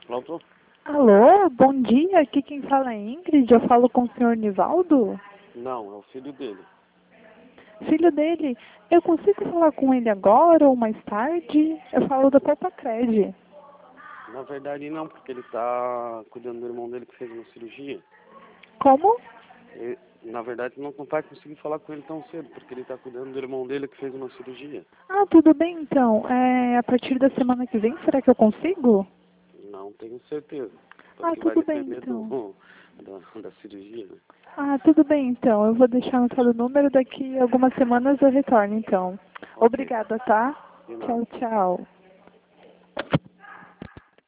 Pronto? Alô, bom dia, aqui quem fala é Ingrid, eu falo com o senhor Nivaldo? Não, é o filho dele. Filho dele, eu consigo falar com ele agora ou mais tarde? Eu falo da Popacred. Na verdade não, porque ele tá cuidando do irmão dele que fez uma cirurgia. Como? Na verdade não vai conseguir falar com ele tão cedo, porque ele tá cuidando do irmão dele que fez uma cirurgia. Ah, tudo bem então, a partir da semana que vem, será que eu consigo? Não tenho certeza, Ah, porque vai tudo bem depender então. da cirurgia, né? Ah, tudo bem então, eu vou deixar anotado o número, daqui a algumas semanas eu retorno então. Ok, Obrigada, tá? de nada. Tchau, tchau.